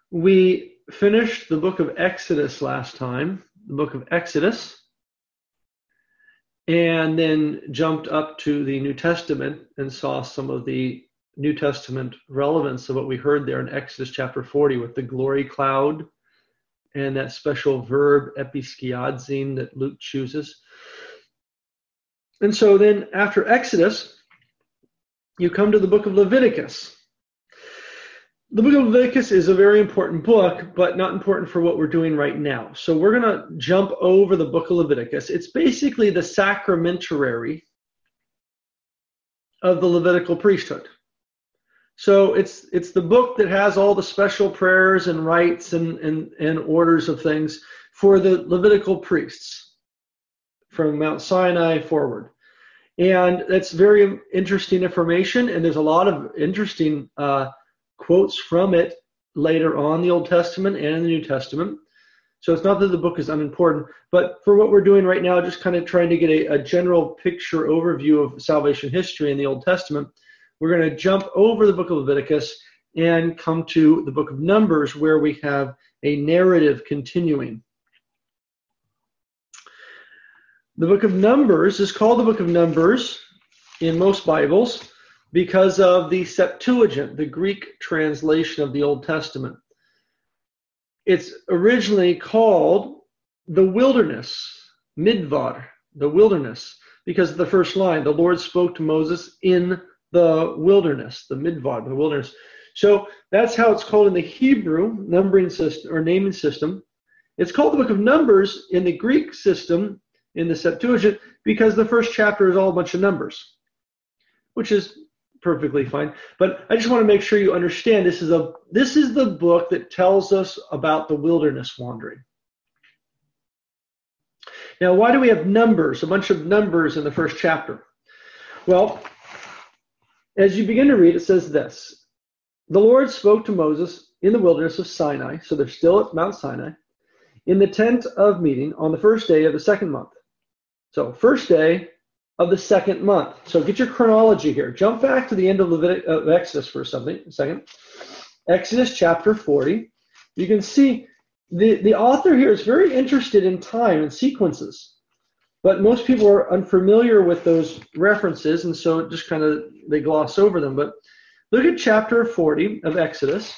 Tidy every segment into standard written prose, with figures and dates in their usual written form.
We finished the book of Exodus last time, the book of Exodus, and then jumped up to the New Testament and saw some of the New Testament relevance of what we heard there in Exodus chapter 40 with the glory cloud and that special verb episkiadzin that Luke chooses. And so then after Exodus, you come to the book of Leviticus. The book of Leviticus is a very important book, but not important for what we're doing right now. So we're going to jump over the book of Leviticus. It's basically the sacramentary of the Levitical priesthood. So it's the book that has all the special prayers and rites and orders of things for the Levitical priests from Mount Sinai forward. And that's very interesting information, and there's a lot of interesting quotes from it later on in the Old Testament and in the New Testament. So it's not that the book is unimportant, but for what we're doing right now, just kind of trying to get a general picture overview of salvation history in the Old Testament, we're going to jump over the book of Leviticus and come to the book of Numbers, where we have a narrative continuing. The book of Numbers is called the book of Numbers in most Bibles because of the Septuagint, the Greek translation of the Old Testament. It's originally called the wilderness, Midbar, the wilderness, because of the first line, the Lord spoke to Moses in the wilderness, the Midbar, the wilderness. So that's how it's called in the Hebrew numbering system or naming system. It's called the book of Numbers in the Greek system in the Septuagint because the first chapter is all a bunch of numbers, which is perfectly fine. But I just want to make sure you understand this is the book that tells us about the wilderness wandering. Now, why do we have numbers, a bunch of numbers in the first chapter? Well, as you begin to read, it says this: the Lord spoke to Moses in the wilderness of Sinai, so they're still at Mount Sinai, in the tent of meeting on the first day of the second month. So first day of the second month. So get your chronology here. Jump back to the end of Exodus for a second. Exodus chapter 40. You can see the author here is very interested in time and sequences. But most people are unfamiliar with those references, and so just kind of they gloss over them. But look at chapter 40 of Exodus.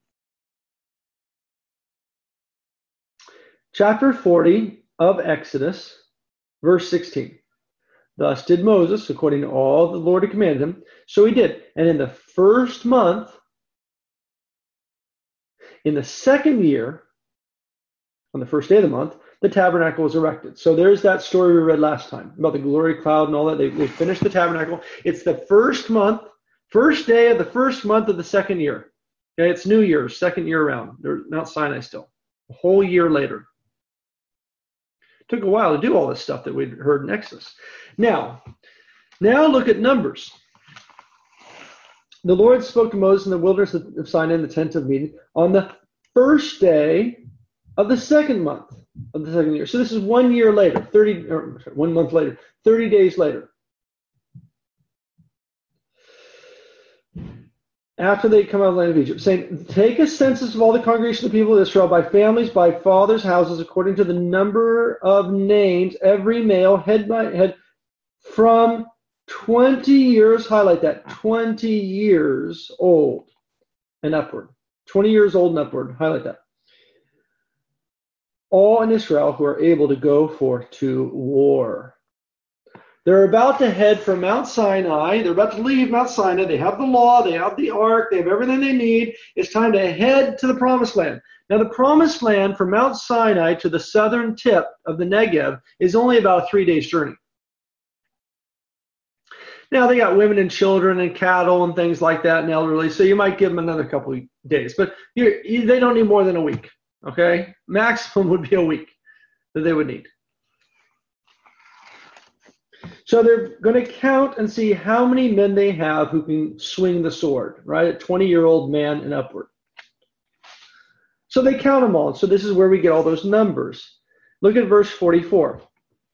Chapter 40 of Exodus, verse 16. Thus did Moses, according to all the Lord had commanded him. So he did. And in the first month, in the second year, on the first day of the month, the tabernacle was erected. So there's that story we read last time about the glory cloud and all that. They finished the tabernacle. It's the first month, first day of the first month of the second year. Okay, it's New Year's, second year around. They're Mount Sinai still. A whole year later. It took a while to do all this stuff that we'd heard in Exodus. Now look at Numbers. The Lord spoke to Moses in the wilderness of Sinai in the tent of meeting on the first day of the second month of the second year. So this is 1 year later, 1 month later, 30 days later. After they come out of the land of Egypt, saying, take a census of all the congregation of the people of Israel by families, by fathers' houses, according to the number of names, every male, head by head, from 20 years, highlight that, 20 years old and upward. 20 years old and upward, highlight that. All in Israel who are able to go forth to war. They're about to head from Mount Sinai. They're about to leave Mount Sinai. They have the law. They have the ark. They have everything they need. It's time to head to the promised land. Now, the promised land from Mount Sinai to the southern tip of the Negev is only about a 3 days journey. Now, they got women and children and cattle and things like that and elderly, so you might give them another couple of days. But they don't need more than a week, okay? Maximum would be a week that they would need. So they're going to count and see how many men they have who can swing the sword, right? A 20-year-old man and upward. So they count them all. So this is where we get all those numbers. Look at verse 44.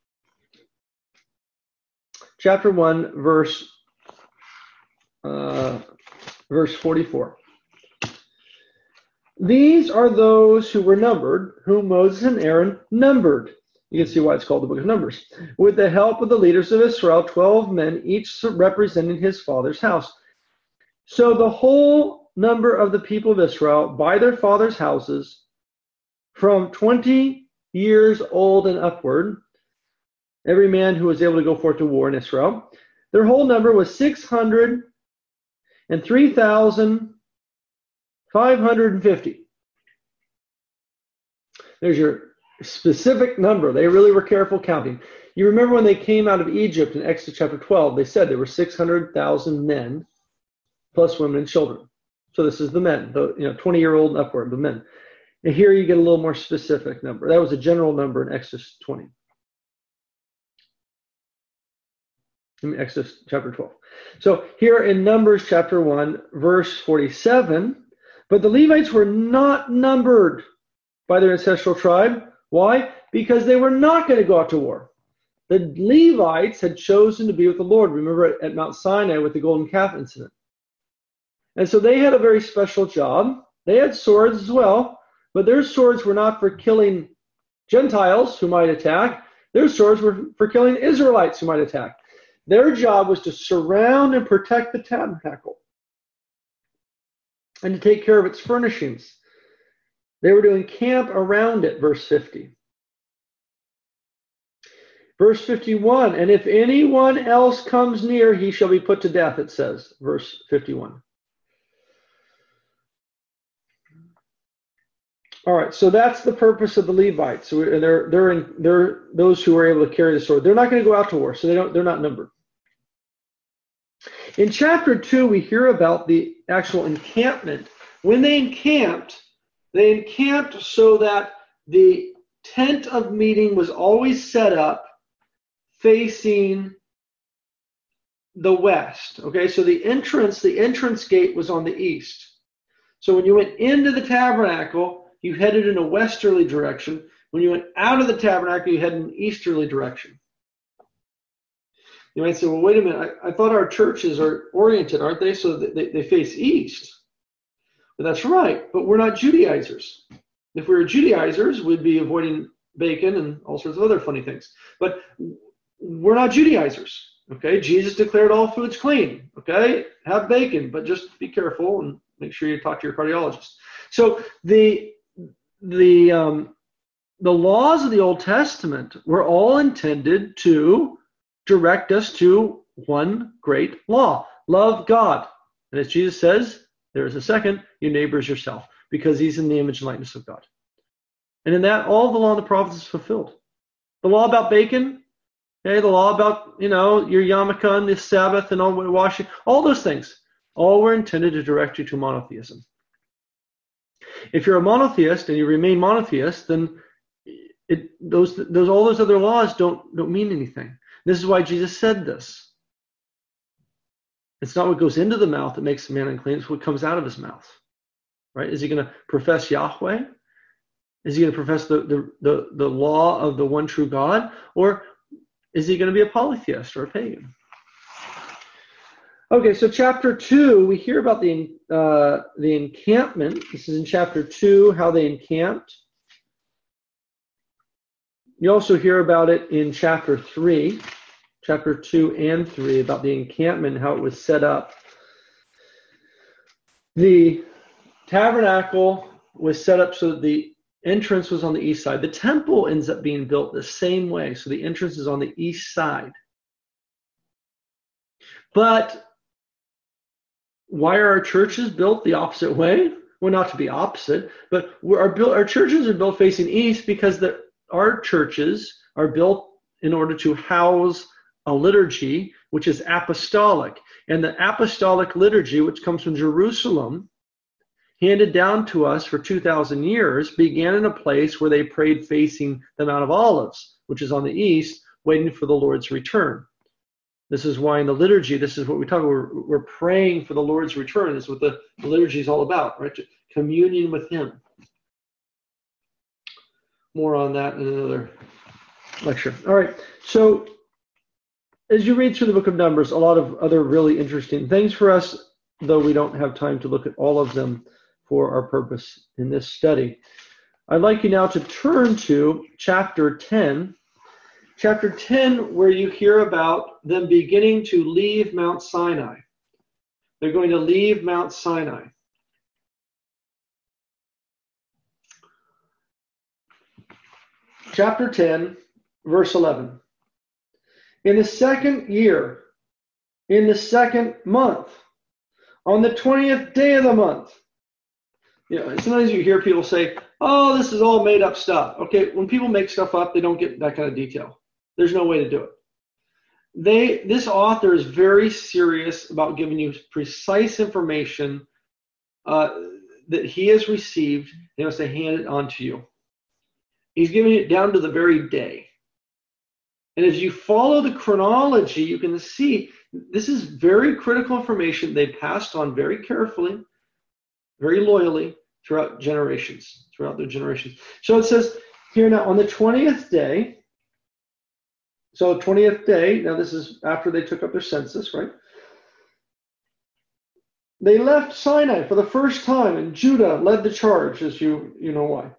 Chapter 1, verse 44. These are those who were numbered, whom Moses and Aaron numbered. You can see why it's called the Book of Numbers. With the help of the leaders of Israel, 12 men, each representing his father's house. So the whole number of the people of Israel by their father's houses, from 20 years old and upward, every man who was able to go forth to war in Israel, their whole number was 603,550. There's your specific number. They really were careful counting. You remember when they came out of Egypt in Exodus chapter 12, they said there were 600,000 men plus women and children. So this is the men, the 20-year-old and upward, the men. And here you get a little more specific number. That was a general number in Exodus 20. In Exodus chapter 12. So here in Numbers chapter 1, verse 47, but the Levites were not numbered by their ancestral tribe. Why? Because they were not going to go out to war. The Levites had chosen to be with the Lord. Remember at Mount Sinai with the golden calf incident. And so they had a very special job. They had swords as well, but their swords were not for killing Gentiles who might attack. Their swords were for killing Israelites who might attack. Their job was to surround and protect the tabernacle and to take care of its furnishings. They were to encamp around it, verse 50. Verse 51, and if anyone else comes near, he shall be put to death, it says, verse 51. All right, so that's the purpose of the Levites. So they're those who are able to carry the sword. They're not going to go out to war, so they're not numbered. In chapter 2, we hear about the actual encampment. When they encamped so that the tent of meeting was always set up facing the west. Okay, so the entrance gate was on the east. So when you went into the tabernacle, you headed in a westerly direction. When you went out of the tabernacle, you headed in an easterly direction. You might say, well, wait a minute. I thought our churches are oriented, aren't they? So they face east. But that's right. But we're not Judaizers. If we were Judaizers, we'd be avoiding bacon and all sorts of other funny things. But we're not Judaizers. Okay? Jesus declared all foods clean. Okay? Have bacon, but just be careful and make sure you talk to your cardiologist. So the laws of the Old Testament were all intended to direct us to one great law. Love God. And as Jesus says, there is a second, your neighbor is yourself, because he's in the image and likeness of God. And in that, all the law and the prophets is fulfilled. The law about bacon, okay, the law about, your yarmulke and the Sabbath and all washing, all those things, all were intended to direct you to monotheism. If you're a monotheist and you remain monotheist, then all those other laws don't mean anything. This is why Jesus said this. It's not what goes into the mouth that makes a man unclean, it's what comes out of his mouth. Right? Is he going to profess Yahweh? Is he going to profess the law of the one true God? Or is he going to be a polytheist or a pagan? Okay, so chapter 2, we hear about the encampment. This is in chapter 2, how they encamped. You also hear about it in chapter 3, chapter 2 and 3, about the encampment, how it was set up. The tabernacle was set up so that the entrance was on the east side. The temple ends up being built the same way, so the entrance is on the east side. But why are our churches built the opposite way? Well, not to be opposite, but our churches are built facing east because our churches are built in order to house a liturgy which is apostolic. And the apostolic liturgy, which comes from Jerusalem, handed down to us for 2,000 years, began in a place where they prayed facing the Mount of Olives, which is on the east, waiting for the Lord's return. This is why in the liturgy, this is what we talk about. We're praying for the Lord's return. This is what the liturgy is all about, right? Communion with Him. More on that in another lecture. All right. So as you read through the book of Numbers, a lot of other really interesting things for us, though we don't have time to look at all of them for our purpose in this study. I'd like you now to turn to chapter 10. Chapter 10, where you hear about them beginning to leave Mount Sinai. They're going to leave Mount Sinai. Chapter 10, verse 11. In the second year, in the second month, on the 20th day of the month. Sometimes you hear people say, oh, this is all made up stuff. Okay, when people make stuff up, they don't get that kind of detail. There's no way to do it. This author is very serious about giving you precise information that he has received. He wants to hand it on to you. He's giving it down to the very day. And as you follow the chronology, you can see this is very critical information they passed on very carefully, very loyally throughout their generations. So it says here now on the 20th day, so 20th day, now this is after they took up their census, right? They left Sinai for the first time, and Judah led the charge, as you know why.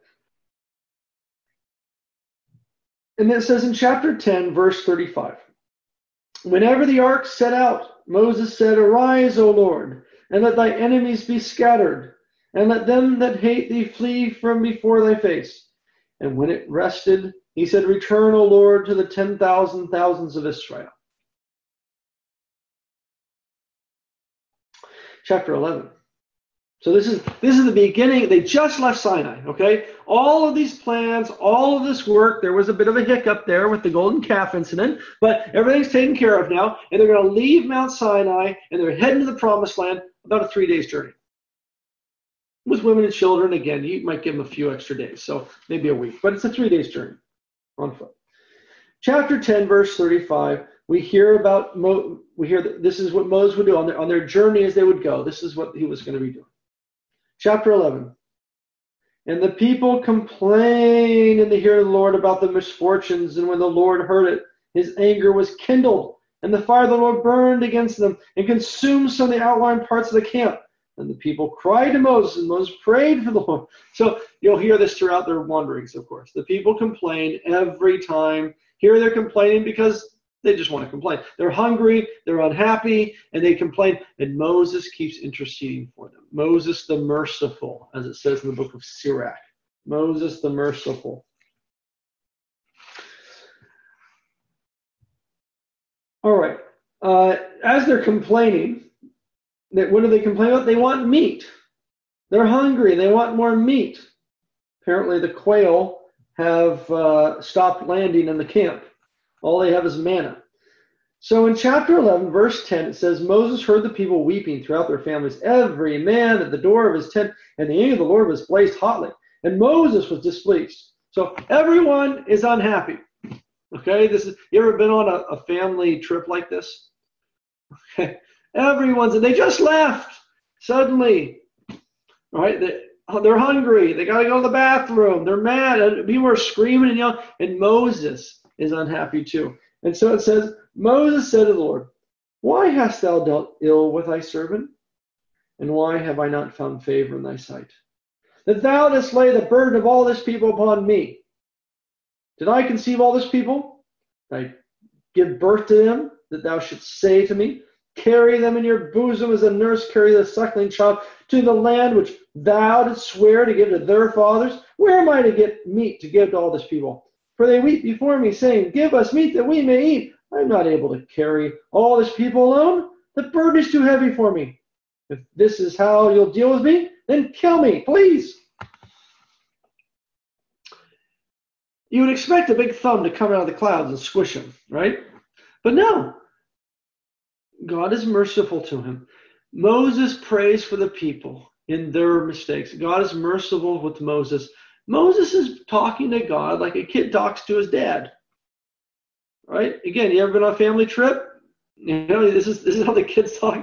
And it says in chapter 10, verse 35, whenever the ark set out, Moses said, arise, O Lord, and let thy enemies be scattered, and let them that hate thee flee from before thy face. And when it rested, he said, return, O Lord, to the 10,000 thousands of Israel. Chapter 11. So this is the beginning. They just left Sinai, okay? All of these plans, all of this work, there was a bit of a hiccup there with the golden calf incident, but everything's taken care of now, and they're going to leave Mount Sinai, and they're heading to the promised land, about a 3 days journey. With women and children, again, you might give them a few extra days, so maybe a week, but it's a 3 days journey on foot. Chapter 10, verse 35, we hear that this is what Moses would do on their journey as they would go. This is what he was going to be doing. Chapter 11, and the people complained in the hearing of the Lord about the misfortunes, and when the Lord heard it, his anger was kindled, and the fire of the Lord burned against them and consumed some of the outlying parts of the camp. And the people cried to Moses, and Moses prayed for the Lord. So you'll hear this throughout their wanderings, of course. The people complain every time. Here they're complaining because they just want to complain. They're hungry, they're unhappy, and they complain. And Moses keeps interceding for them. Moses the merciful, as it says in the book of Sirach. Moses the merciful. All right. As they're complaining, what do they complain about? They want meat. They're hungry. They want more meat. Apparently the quail have stopped landing in the camp. All they have is manna. So in chapter 11, verse 10, it says, Moses heard the people weeping throughout their families, every man at the door of his tent, and the anger of the Lord was blazed hotly. And Moses was displeased. So everyone is unhappy. Okay, you ever been on a family trip like this? Okay, they just left suddenly. Right, they're hungry. They got to go to the bathroom. They're mad. People are screaming and yelling, and Moses is unhappy too. And so it says, Moses said to the Lord, why hast thou dealt ill with thy servant? And why have I not found favor in thy sight? That thou dost lay the burden of all this people upon me. Did I conceive all this people? Did I give birth to them, that thou shouldst say to me, carry them in your bosom as a nurse carries a suckling child to the land which thou didst swear to give to their fathers? Where am I to get meat to give to all this people? For they weep before me, saying, give us meat that we may eat. I am not able to carry all this people alone. The burden is too heavy for me. If this is how you'll deal with me, then kill me, please. You would expect a big thumb to come out of the clouds and squish him, right? But no. God is merciful to him. Moses prays for the people in their mistakes. God is merciful with Moses. Moses is talking to God like a kid talks to his dad. Right? Again, you ever been on a family trip? This is how the kids talk,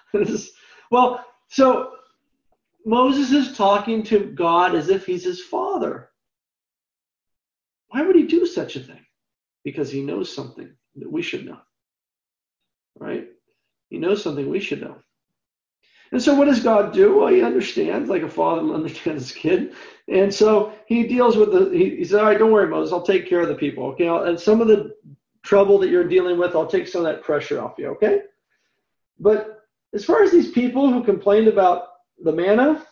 So Moses is talking to God as if he's his father. Why would he do such a thing? Because he knows something that we should know. Right? He knows something we should know. And so what does God do? Well, he understands, like a father understands his kid. And so he deals with he said, all right, don't worry, Moses, I'll take care of the people. Okay, and some of the trouble that you're dealing with, I'll take some of that pressure off you, okay? But as far as these people who complained about the manna,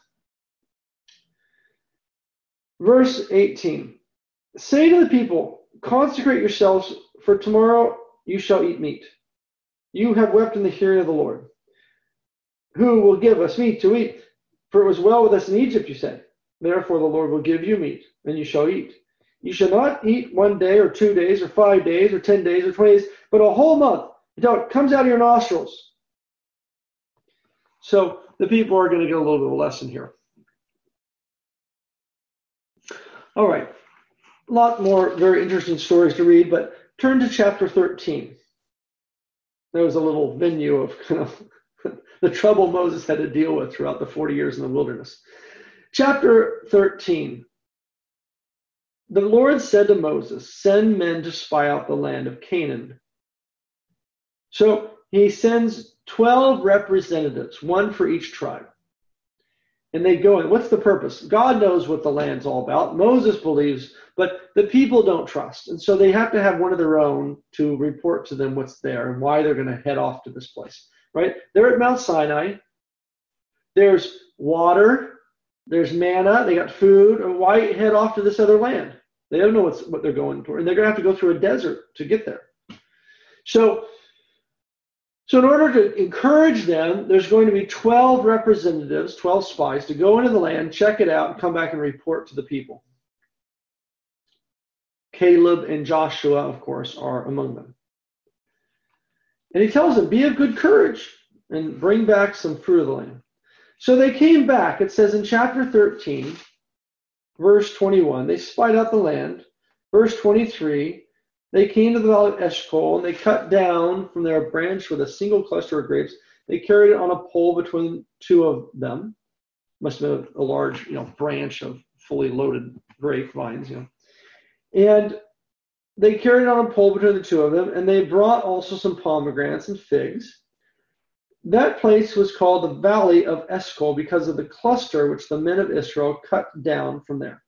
verse 18, say to the people, consecrate yourselves, for tomorrow you shall eat meat. You have wept in the hearing of the Lord. Who will give us meat to eat? For it was well with us in Egypt, you said. Therefore the Lord will give you meat, and you shall eat. You shall not eat 1 day or 2 days or 5 days or 10 days or 20 days, but a whole month until it comes out of your nostrils. So the people are going to get a little bit of a lesson here. All right. A lot more very interesting stories to read, but turn to chapter 13. There was a little venue of kind of the trouble Moses had to deal with throughout the 40 years in the wilderness. Chapter 13. The Lord said to Moses, send men to spy out the land of Canaan. So he sends 12 representatives, one for each tribe. And they go in. What's the purpose? God knows what the land's all about. Moses believes, but the people don't trust. And so they have to have one of their own to report to them what's there and why they're going to head off to this place. Right? They're at Mount Sinai. There's water. There's manna. They got food. And why head off to this other land? They don't know what they're going for. And they're going to have to go through a desert to get there. So in order to encourage them, there's going to be 12 representatives, 12 spies, to go into the land, check it out, and come back and report to the people. Caleb and Joshua, of course, are among them. And he tells them, be of good courage and bring back some fruit of the land. So they came back. It says in chapter 13, verse 21, they spied out the land. Verse 23, they came to the valley of Eshcol, and they cut down from there a branch with a single cluster of grapes. They carried it on a pole between two of them. Must have been a large, branch of fully loaded grapevines, And they carried it on a pole between the two of them, and they brought also some pomegranates and figs. That place was called the Valley of Eshcol because of the cluster which the men of Israel cut down from there.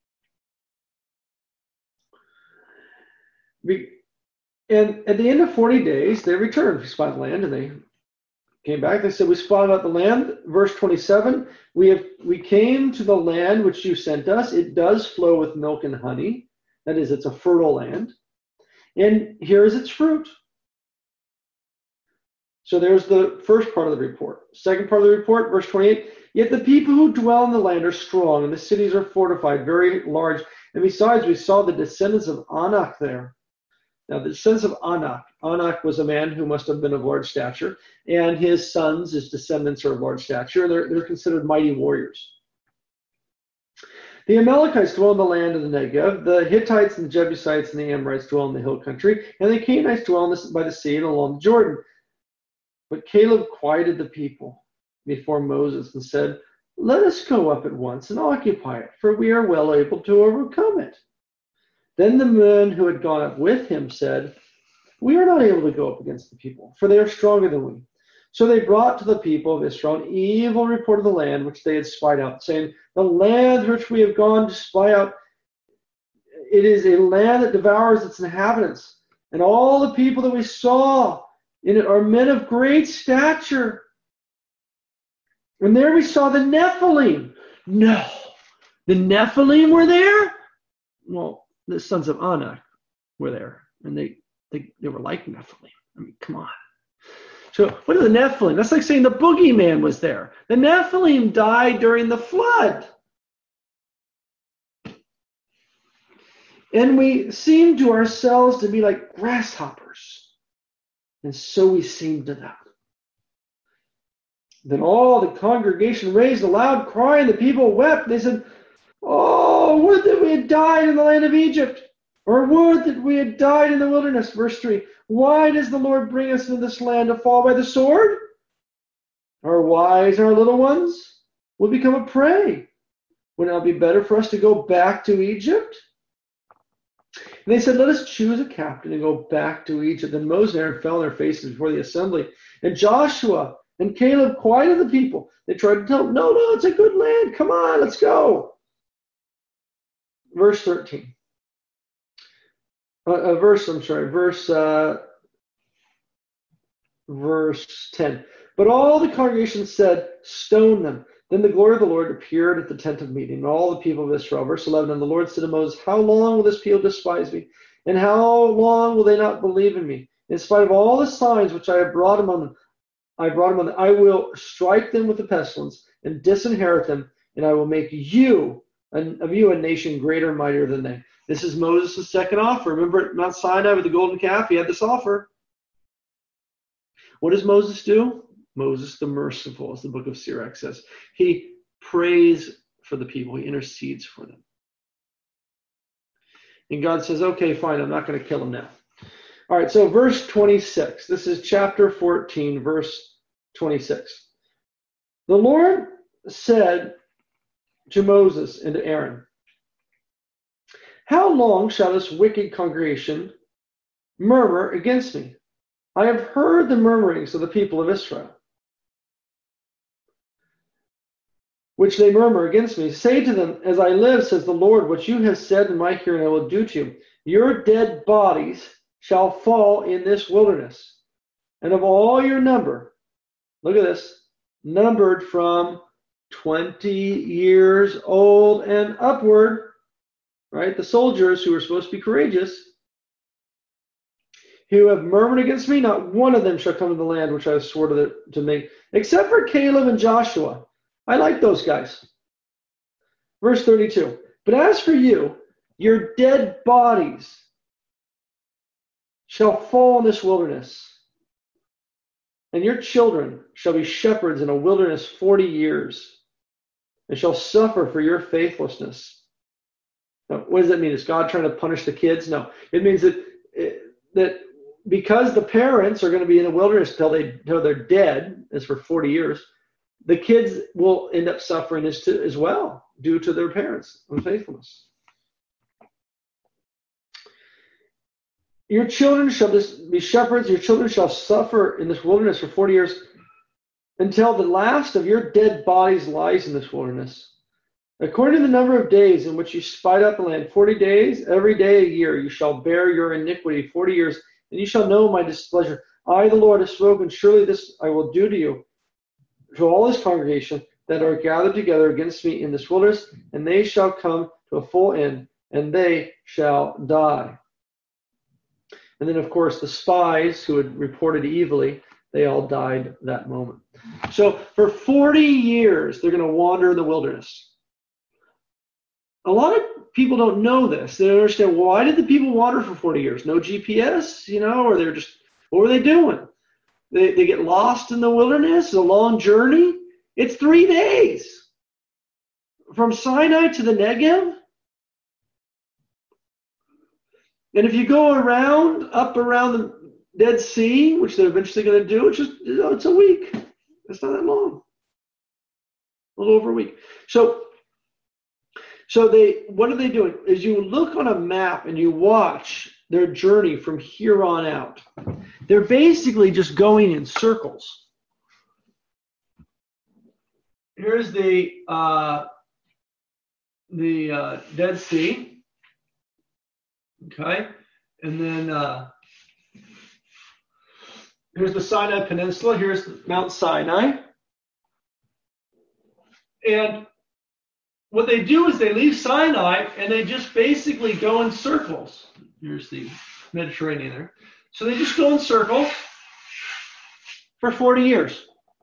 And at the end of 40 days, they returned to spy the land, and they came back. They said, we spied out the land. Verse 27, we came to the land which you sent us. It does flow with milk and honey. That is, it's a fertile land. And here is its fruit. So there's the first part of the report. Second part of the report, verse 28, yet the people who dwell in the land are strong, and the cities are fortified, very large. And besides, we saw the descendants of Anak there. Now, the descendants of Anak was a man who must have been of large stature, and his sons, his descendants, are of large stature. They're considered mighty warriors. The Amalekites dwell in the land of the Negev. The Hittites and the Jebusites and the Amorites dwell in the hill country, and the Canaanites dwell by the sea and along the Jordan. But Caleb quieted the people before Moses and said, let us go up at once and occupy it, for we are well able to overcome it. Then the men who had gone up with him said, we are not able to go up against the people, for they are stronger than we. So they brought to the people of Israel an evil report of the land which they had spied out, saying, the land which we have gone to spy out, it is a land that devours its inhabitants. And all the people that we saw in it are men of great stature. And there we saw the Nephilim. No, the Nephilim were there? Well, the sons of Anak were there, and they were like Nephilim. I mean, come on. So what are the Nephilim? That's like saying the boogeyman was there. The Nephilim died during the flood. And we seem to ourselves to be like grasshoppers. And so we seemed to them. Then all the congregation raised a loud cry, and the people wept. They said, oh, would that we had died in the land of Egypt, or would that we had died in the wilderness. Verse 3, why does the Lord bring us into this land to fall by the sword? Our wives and our little ones will become a prey. Would it not be better for us to go back to Egypt? And they said, let us choose a captain and go back to Egypt. Then Moses and Aaron fell on their faces before the assembly. And Joshua And Caleb quieted the people. They tried to tell him, no, it's a good land. Come on, let's go. Verse 13. Verse 10. But all the congregation said, stone them. Then the glory of the Lord appeared at the tent of meeting, and all the people of Israel. Verse 11. And the Lord said to Moses, how long will this people despise me? And how long will they not believe in me? In spite of all the signs which I have brought among them, I will strike them with the pestilence and disinherit them, and I will make you of you a nation greater and mightier than they. This is Moses' second offer. Remember at Mount Sinai with the golden calf? He had this offer. What does Moses do? Moses the merciful, as the book of Sirach says. He prays for the people. He intercedes for them. And God says, okay, fine, I'm not going to kill them now. All right, so verse 26. This is chapter 14, verse 26. The Lord said to Moses and to Aaron, how long shall this wicked congregation murmur against me? I have heard the murmurings of the people of Israel, which they murmur against me. Say to them, as I live, says the Lord, what you have said in my hearing I will do to you. Your dead bodies shall fall in this wilderness, and of all your number, look at this, numbered from 20 years old and upward, right? The soldiers who were supposed to be courageous, who have murmured against me, not one of them shall come to the land which I have sworn to make, except for Caleb and Joshua. I like those guys. Verse 32. But as for you, your dead bodies shall fall in this wilderness, and your children shall be shepherds in a wilderness 40 years, and shall suffer for your faithlessness. Now, what does that mean? Is God trying to punish the kids? No. It means that because the parents are going to be in the wilderness until they're dead, as for 40 years, the kids will end up suffering as well due to their parents' unfaithfulness. Your children shall be shepherds. Your children shall suffer in this wilderness for 40 years until the last of your dead bodies lies in this wilderness. According to the number of days in which you spied out the land, 40 days, every day a year, you shall bear your iniquity 40 years, and you shall know my displeasure. I, the Lord, have spoken. Surely this I will do to you, to all this congregation that are gathered together against me in this wilderness, and they shall come to a full end, and they shall die. And then, of course, the spies who had reported evilly, they all died that moment. So for 40 years, they're going to wander in the wilderness. A lot of people don't know this. They don't understand, why did the people wander for 40 years? No GPS, or they're just, what were they doing? They get lost in the wilderness. It's a long journey. It's 3 days from Sinai to the Negev. And if you go up around the Dead Sea, which they're eventually going to do, it's a week. It's not that long. A little over a week. So what are they doing? Is you look on a map and you watch their journey from here on out. They're basically just going in circles. Here's the Dead Sea. Okay, and then here's the Sinai Peninsula. Here's Mount Sinai. And what they do is they leave Sinai and they just basically go in circles. Here's the Mediterranean there. So they just go in circles for 40 years.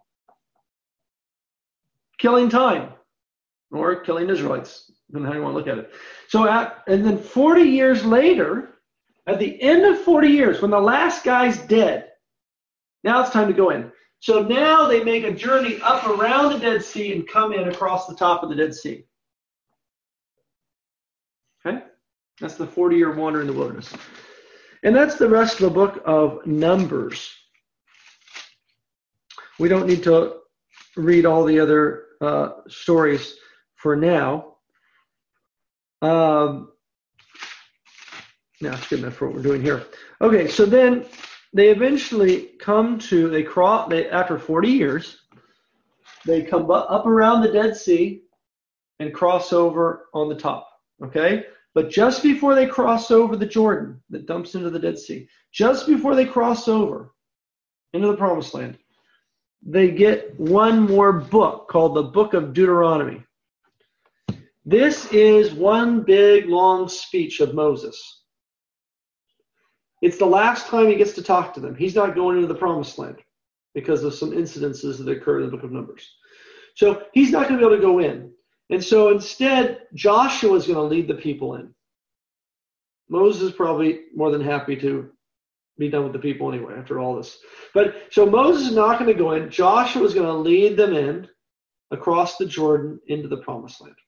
Killing time or killing Israelites, depending on how you want to look at it. So and then 40 years later, at the end of 40 years, when the last guy's dead, now it's time to go in. So now they make a journey up around the Dead Sea and come in across the top of the Dead Sea. Okay? That's the 40-year wander in the wilderness. And that's the rest of the book of Numbers. We don't need to read all the other stories for now. Now it's good enough for what we're doing here. Okay, so then they eventually after 40 years, they come up around the Dead Sea and cross over on the top, okay? But just before they cross over the Jordan that dumps into the Dead Sea, just before they cross over into the Promised Land, they get one more book called the Book of Deuteronomy. This is one big, long speech of Moses. It's the last time he gets to talk to them. He's not going into the Promised Land because of some incidences that occur in the Book of Numbers. So he's not going to be able to go in. And so instead, Joshua is going to lead the people in. Moses is probably more than happy to be done with the people anyway after all this. But so Moses is not going to go in. Joshua is going to lead them in across the Jordan into the Promised Land.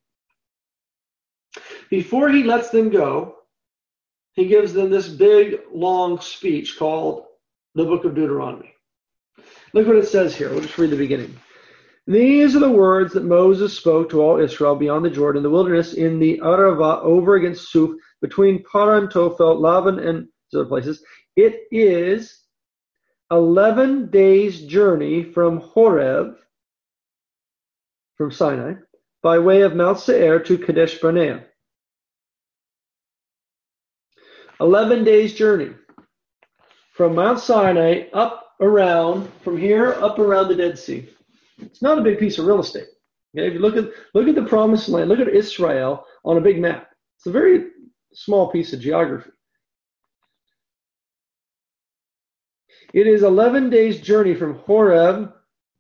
Before he lets them go, he gives them this big, long speech called the Book of Deuteronomy. Look what it says here. We'll just read the beginning. These are the words that Moses spoke to all Israel beyond the Jordan, the wilderness, in the Arava, over against Suf, between Paran, Tophel, Lavan, and other places. It is 11 days' journey from Horeb, from Sinai, by way of Mount Seir to Kadesh Barnea. 11 days' journey from Mount Sinai from here up around the Dead Sea. It's not a big piece of real estate. Okay? If you look at the Promised Land, look at Israel on a big map. It's a very small piece of geography. It is 11 days' journey from Horeb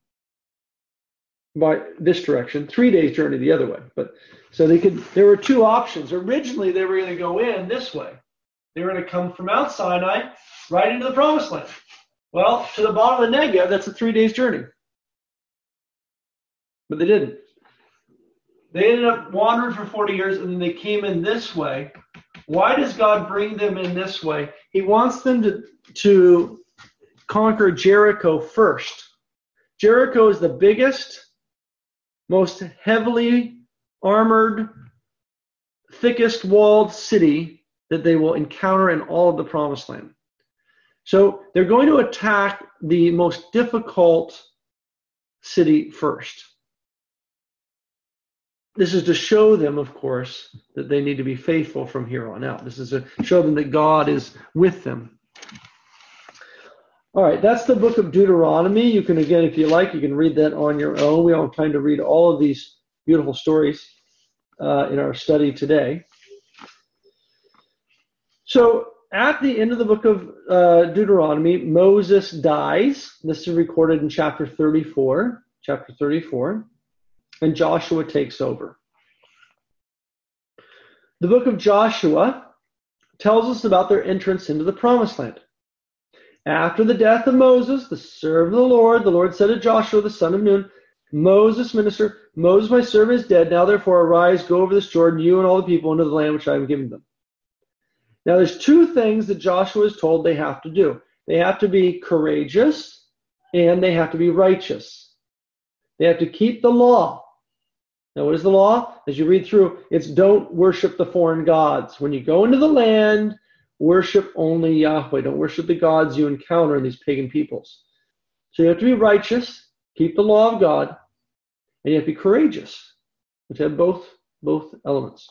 by this direction, 3 days' journey the other way. But so there were two options. Originally, they were going to go in this way. They were going to come from Mount Sinai right into the Promised Land. Well, to the bottom of the Negev, that's a 3 days' journey. But they didn't. They ended up wandering for 40 years, and then they came in this way. Why does God bring them in this way? He wants them to conquer Jericho first. Jericho is the biggest, most heavily armored, thickest walled city that they will encounter in all of the Promised Land. So they're going to attack the most difficult city first. This is to show them, of course, that they need to be faithful from here on out. This is to show them that God is with them. All right, that's the book of Deuteronomy. You can, again, if you like, you can read that on your own. We don't have time to read all of these beautiful stories in our study today. So at the end of the book of Deuteronomy, Moses dies. This is recorded in chapter 34. And Joshua takes over. The book of Joshua tells us about their entrance into the Promised Land. After the death of Moses, the servant of the Lord said to Joshua, the son of Nun, Moses, minister, Moses, my servant, is dead. Now, therefore, arise, go over this Jordan, you and all the people, into the land which I am giving them. Now, there's two things that Joshua is told they have to do. They have to be courageous, and they have to be righteous. They have to keep the law. Now, what is the law? As you read through, it's don't worship the foreign gods. When you go into the land, worship only Yahweh. Don't worship the gods you encounter in these pagan peoples. So you have to be righteous, keep the law of God, and you have to be courageous. You have to have both elements.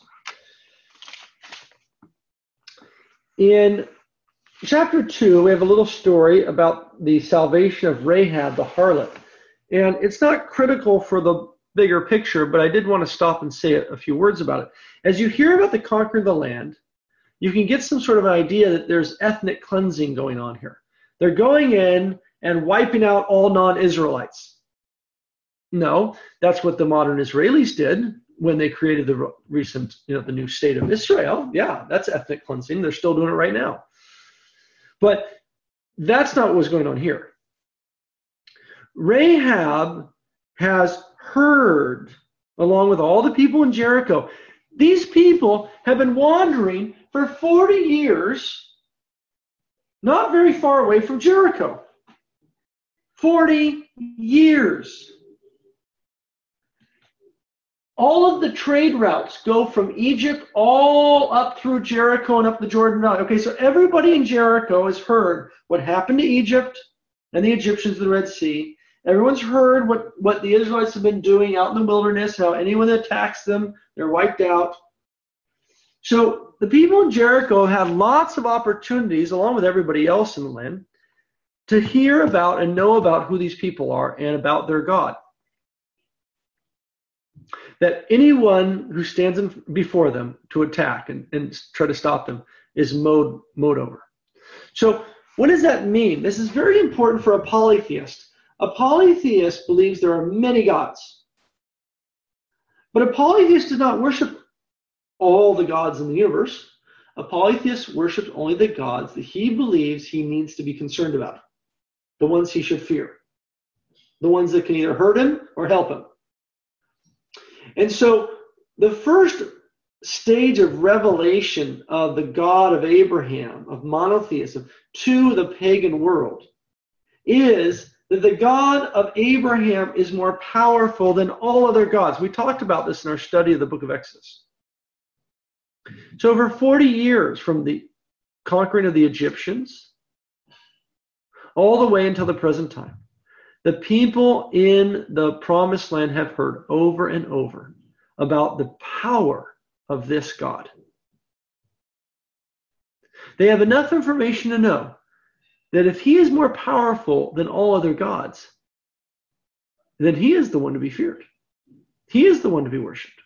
In chapter 2, we have a little story about the salvation of Rahab the harlot. And it's not critical for the bigger picture, but I did want to stop and say a few words about it. As you hear about the conquering of the land, you can get some sort of an idea that there's ethnic cleansing going on here. They're going in and wiping out all non-Israelites. No, that's what the modern Israelis did when they created the recent, the new state of Israel. Yeah, that's ethnic cleansing. They're still doing it right now. But that's not what was going on here. Rahab has heard, along with all the people in Jericho, these people have been wandering for 40 years, not very far away from Jericho. 40 years. All of the trade routes go from Egypt all up through Jericho and up the Jordan Valley. Okay, so everybody in Jericho has heard what happened to Egypt and the Egyptians in the Red Sea. Everyone's heard what the Israelites have been doing out in the wilderness, how anyone that attacks them, they're wiped out. So the people in Jericho had lots of opportunities, along with everybody else in the land, to hear about and know about who these people are and about their God. That anyone who stands before them to attack and try to stop them is mowed over. So what does that mean? This is very important for a polytheist. A polytheist believes there are many gods. But a polytheist does not worship all the gods in the universe. A polytheist worships only the gods that he believes he needs to be concerned about, the ones he should fear, the ones that can either hurt him or help him. And so the first stage of revelation of the God of Abraham, of monotheism, to the pagan world is that the God of Abraham is more powerful than all other gods. We talked about this in our study of the book of Exodus. So over 40 years from the conquering of the Egyptians all the way until the present time, the people in the promised land have heard over and over about the power of this God. They have enough information to know that if he is more powerful than all other gods, then he is the one to be feared. He is the one to be worshipped.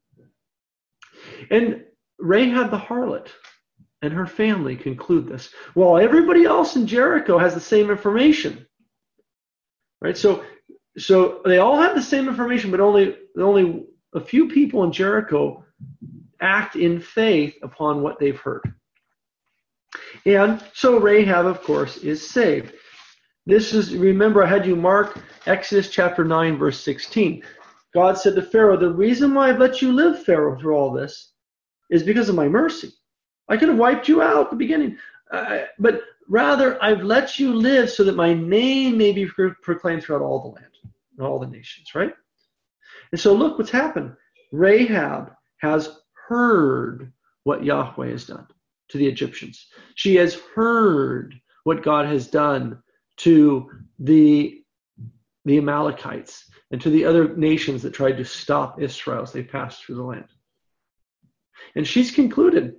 And Rahab the harlot and her family conclude this, while everybody else in Jericho has the same information. Right? So they all have the same information, but only a few people in Jericho act in faith upon what they've heard. And so Rahab, of course, is saved. This is, remember, I had you mark Exodus chapter 9, verse 16. God said to Pharaoh, the reason why I've let you live, Pharaoh, through all this is because of my mercy. I could have wiped you out at the beginning. But rather, I've let you live so that my name may be proclaimed throughout all the land and all the nations, right? And so look what's happened. Rahab has heard what Yahweh has done to the Egyptians. She has heard what God has done to the Amalekites and to the other nations that tried to stop Israel as they passed through the land. And she's concluded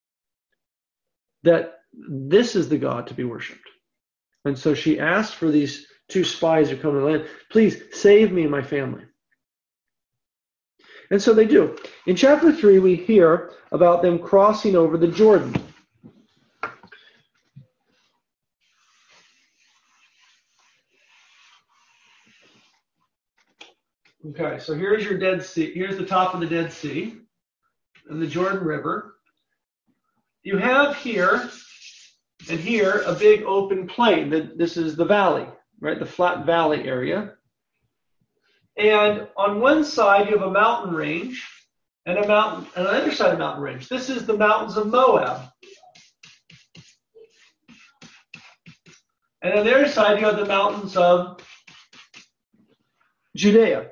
that this is the God to be worshipped. And so she asked for these two spies who come to the land, please save me and my family. And so they do. In chapter 3, we hear about them crossing over the Jordan. Okay, so here's your Dead Sea. Here's the top of the Dead Sea and the Jordan River. You have here and here a big open plain. This is the valley, right? The flat valley area. And on one side you have a mountain range and a mountain, and on the other side of the mountain range. This is the mountains of Moab. And on the other side you have the mountains of Judea.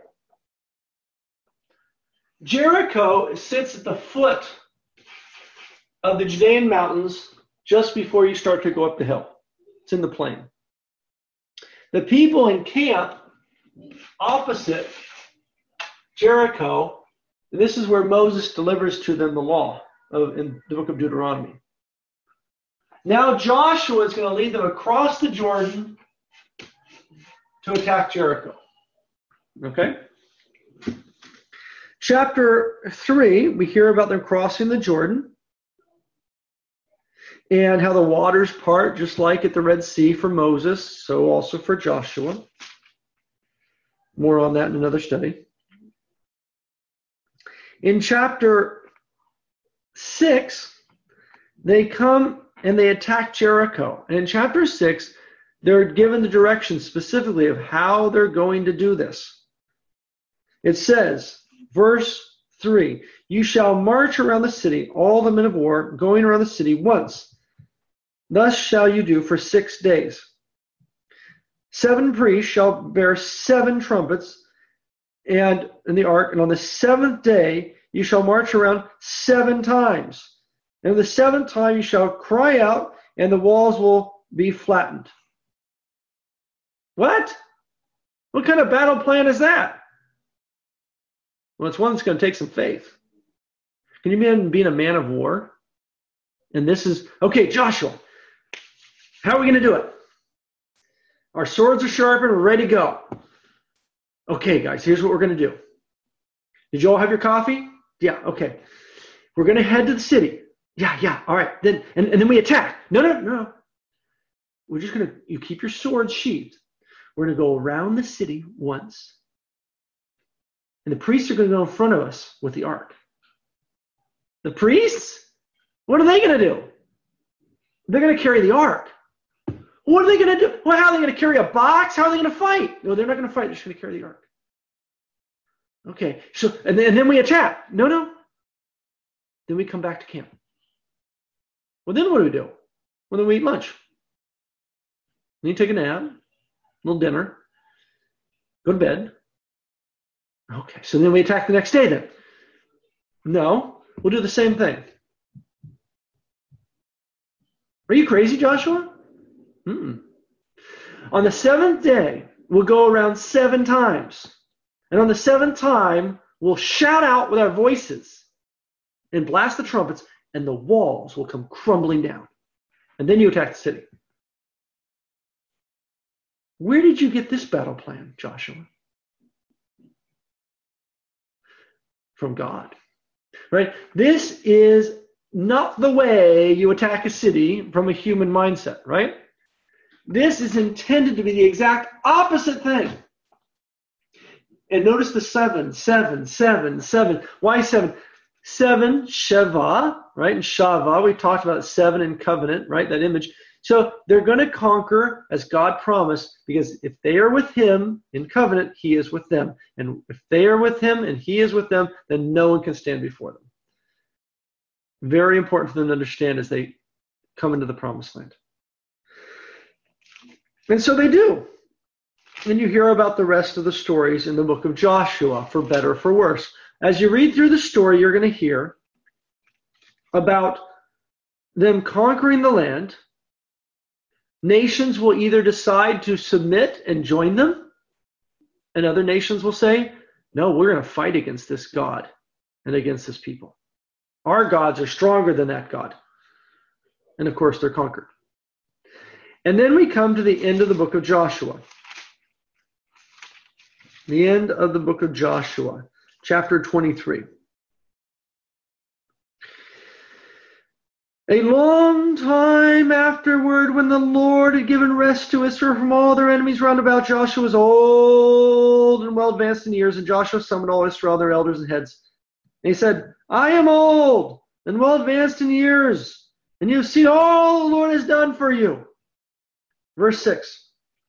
Jericho sits at the foot of the Judean mountains just before you start to go up the hill. It's in the plain. The people in camp opposite Jericho, this is where Moses delivers to them the law in the book of Deuteronomy. Now Joshua is going to lead them across the Jordan to attack Jericho. Okay? Chapter 3, we hear about them crossing the Jordan and how the waters part, just like at the Red Sea for Moses, so also for Joshua. More on that in another study. In chapter 6, they come and they attack Jericho. And in chapter 6, they're given the directions specifically of how they're going to do this. It says, verse 3, you shall march around the city, all the men of war, going around the city once. Thus shall you do for 6 days. 7 priests shall bear 7 trumpets, and in the ark, and on the seventh day you shall march around 7 times. And the 7th time you shall cry out, and the walls will be flattened. What? What kind of battle plan is that? Well, it's one that's going to take some faith. Can you imagine being a man of war? And this is, okay, Joshua, how are we going to do it? Our swords are sharpened, we're ready to go. Okay, guys, here's what we're going to do. Did you all have your coffee? Yeah, okay. We're going to head to the city. Yeah, all right. Then and then we attack. No. We're just going to, you keep your swords sheathed. We're going to go around the city once. And the priests are going to go in front of us with the ark. The priests? What are they going to do? They're going to carry the ark. What are they going to do? Well, how are they going to carry a box? How are they going to fight? No, they're not going to fight. They're just going to carry the ark. Okay, so and then we attack. No. Then we come back to camp. Well, then what do? Well, then we eat lunch. Then you take a nap, a little dinner, go to bed. Okay, so then we attack the next day then. No, we'll do the same thing. Are you crazy, Joshua? On the 7th day, we'll go around 7 times. And on the 7th time, we'll shout out with our voices and blast the trumpets, and the walls will come crumbling down. And then you attack the city. Where did you get this battle plan, Joshua? From God. Right? This is not the way you attack a city from a human mindset, right? This is intended to be the exact opposite thing. And notice the 7, 7, 7, 7. Why 7? 7, Sheva, right? And Shava, we talked about 7 in covenant, right? That image. So they're going to conquer as God promised, because if they are with him in covenant, he is with them. And if they are with him and he is with them, then no one can stand before them. Very important for them to understand as they come into the promised land. And so they do. And you hear about the rest of the stories in the book of Joshua, for better or for worse. As you read through the story, you're going to hear about them conquering the land. Nations will either decide to submit and join them, and other nations will say, no, we're going to fight against this God and against this people. Our gods are stronger than that God. And of course, they're conquered. And then we come to the end of the book of Joshua. The end of the book of Joshua, chapter 23. A long time afterward, when the Lord had given rest to Israel from all their enemies round about, Joshua was old and well advanced in years, and Joshua summoned all Israel, their elders and heads. And he said, I am old and well advanced in years, and you have seen all the Lord has done for you. Verse 6.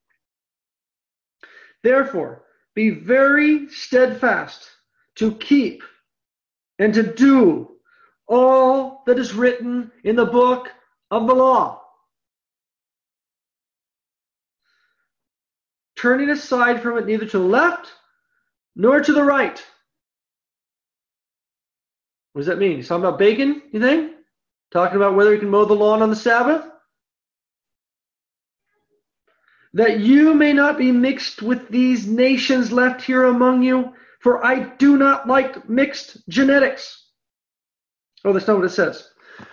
Therefore, be very steadfast to keep and to do all that is written in the book of the law, turning aside from it neither to the left nor to the right. What does that mean? He's talking about bacon, you think? Talking about whether you can mow the lawn on the Sabbath? That you may not be mixed with these nations left here among you, for I do not like mixed genetics. Oh, that's not what it says.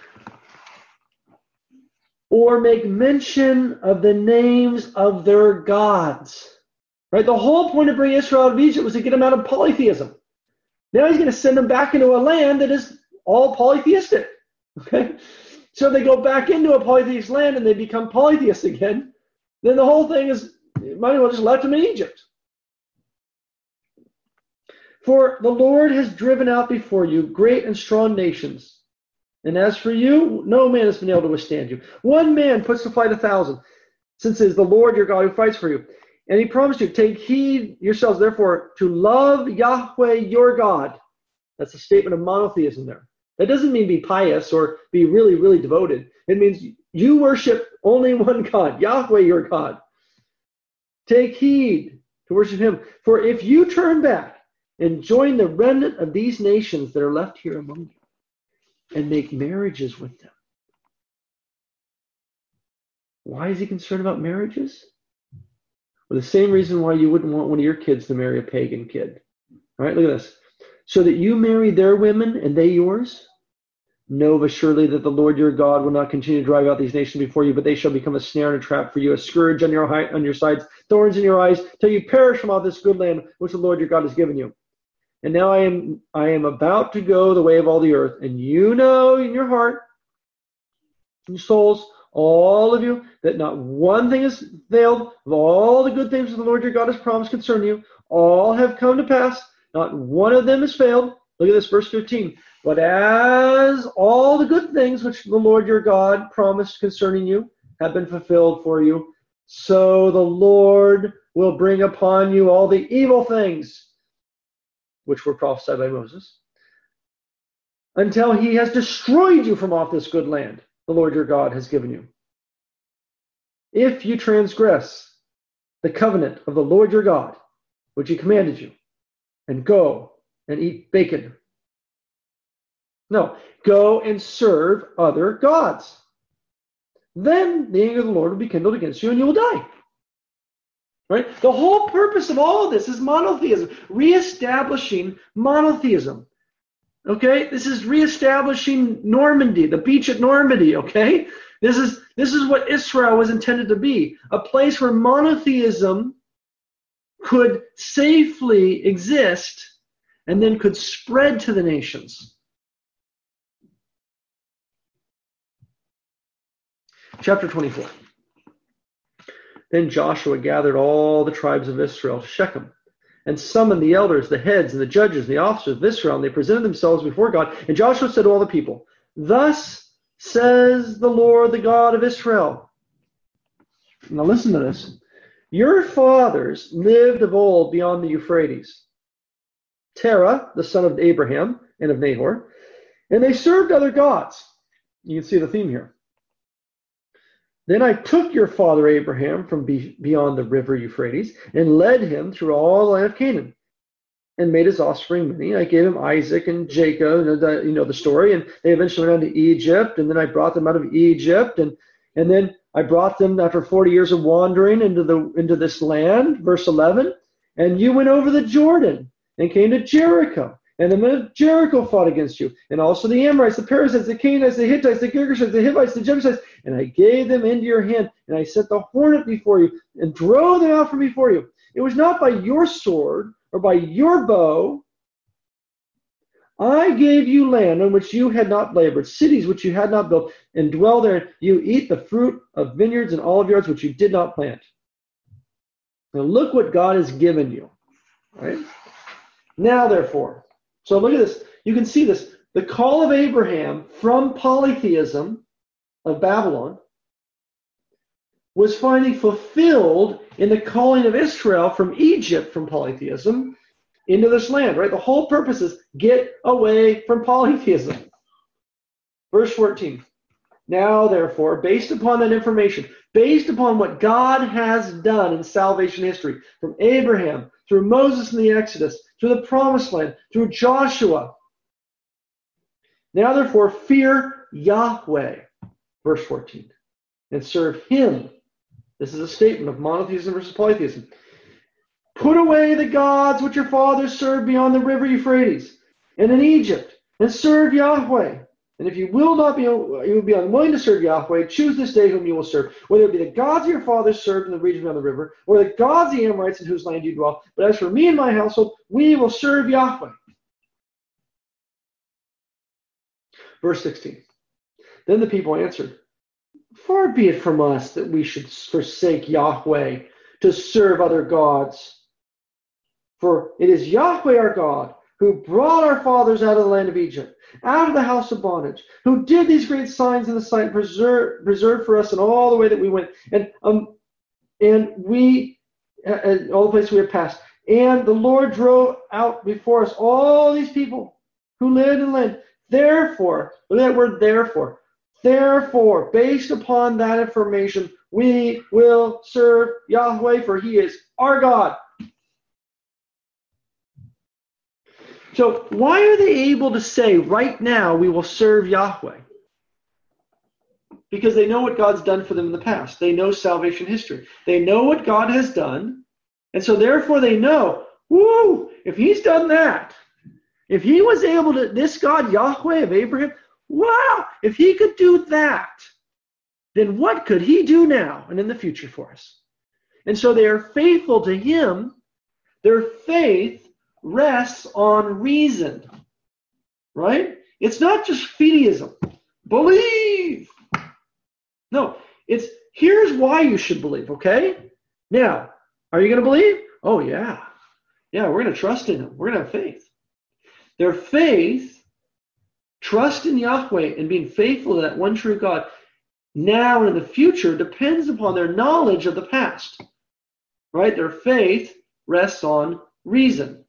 Or make mention of the names of their gods. Right? The whole point of bringing Israel out of Egypt was to get them out of polytheism. Now he's going to send them back into a land that is all polytheistic. Okay? So they go back into a polytheist land and they become polytheists again. Then the whole thing is, you might as well just left them in Egypt. For the Lord has driven out before you great and strong nations. And as for you, no man has been able to withstand you. One man puts to flight 1,000, since it is the Lord your God who fights for you. And he promised you, take heed yourselves, therefore, to love Yahweh your God. That's a statement of monotheism there. That doesn't mean be pious or be really, really devoted. It means you worship only one God, Yahweh your God. Take heed to worship him. For if you turn back and join the remnant of these nations that are left here among you, and make marriages with them. Why is he concerned about marriages? Well, the same reason why you wouldn't want one of your kids to marry a pagan kid. All right, look at this. So that you marry their women and they yours? Know assuredly that the Lord your God will not continue to drive out these nations before you, but they shall become a snare and a trap for you, a scourge on your sides, thorns in your eyes, till you perish from all this good land which the Lord your God has given you. And now I am about to go the way of all the earth, and you know in your heart, in your souls, all of you, that not one thing has failed of all the good things that the Lord your God has promised concerning you. All have come to pass. Not one of them has failed. Look at this, verse 15. But as all the good things which the Lord your God promised concerning you have been fulfilled for you, so the Lord will bring upon you all the evil things which were prophesied by Moses, until he has destroyed you from off this good land the Lord your God has given you. If you transgress the covenant of the Lord your God, which he commanded you, and go and eat bacon. No, go and serve other gods. Then the anger of the Lord will be kindled against you and you will die. Right? The whole purpose of all of this is monotheism, reestablishing monotheism. Okay? This is reestablishing Normandy, the beach at Normandy, okay? This is what Israel was intended to be, a place where monotheism could safely exist and then could spread to the nations. Chapter 24. Then Joshua gathered all the tribes of Israel to Shechem and summoned the elders, the heads, and the judges, and the officers of Israel, and they presented themselves before God. And Joshua said to all the people, "Thus says the Lord, the God of Israel." Now listen to this. Your fathers lived of old beyond the Euphrates, Terah, the son of Abraham and of Nahor, and they served other gods. You can see the theme here. Then I took your father Abraham from beyond the river Euphrates and led him through all the land of Canaan and made his offspring many. I gave him Isaac and Jacob, you know the story, and they eventually went down to Egypt, and then I brought them out of Egypt, and then I brought them after 40 years of wandering into this land, verse 11, and you went over the Jordan and came to Jericho. And the men of Jericho fought against you, and also the Amorites, the Perizzites, the Canaanites, the Hittites, the Girgashites, the Hivites, the Jebusites, and I gave them into your hand, and I set the hornet before you, and drove them out from before you. It was not by your sword or by your bow. I gave you land on which you had not labored, cities which you had not built, and dwell there. You eat the fruit of vineyards and olive yards which you did not plant. Now look what God has given you. Right? Now, therefore, so look at this. You can see this. The call of Abraham from polytheism of Babylon was finally fulfilled in the calling of Israel from Egypt from polytheism into this land, right? The whole purpose is get away from polytheism. Verse 14. Now, therefore, based upon that information, based upon what God has done in salvation history, from Abraham, through Moses in the Exodus, through the Promised Land, through Joshua. Now, therefore, fear Yahweh, verse 14, and serve him. This is a statement of monotheism versus polytheism. Put away the gods which your fathers served beyond the river Euphrates and in Egypt, and serve Yahweh. And if you will be unwilling to serve Yahweh, choose this day whom you will serve, whether it be the gods your fathers served in the region beyond the river, or the gods of the Amorites in whose land you dwell. But as for me and my household, we will serve Yahweh. Verse 16. Then the people answered, far be it from us that we should forsake Yahweh to serve other gods. For it is Yahweh our God who brought our fathers out of the land of Egypt, out of the house of bondage, who did these great signs in the sight, preserved for us in all the way that we went, and we, all the places we have passed. And the Lord drove out before us all these people who lived in the land. Therefore, look at that word therefore. Therefore, based upon that information, we will serve Yahweh, for he is our God. So why are they able to say right now we will serve Yahweh? Because they know what God's done for them in the past. They know salvation history. They know what God has done. And so therefore they know, woo, if he's done that, if he was able to, this God, Yahweh of Abraham, wow, if he could do that, then what could he do now and in the future for us? And so they are faithful to him. Their faith rests on reason, right? It's not just fideism. Believe. No, it's here's why you should believe, okay? Now, are you going to believe? Oh, yeah. Yeah, we're going to trust in him. We're going to have faith. Their faith, trust in Yahweh and being faithful to that one true God now and in the future depends upon their knowledge of the past, right? Their faith rests on reason.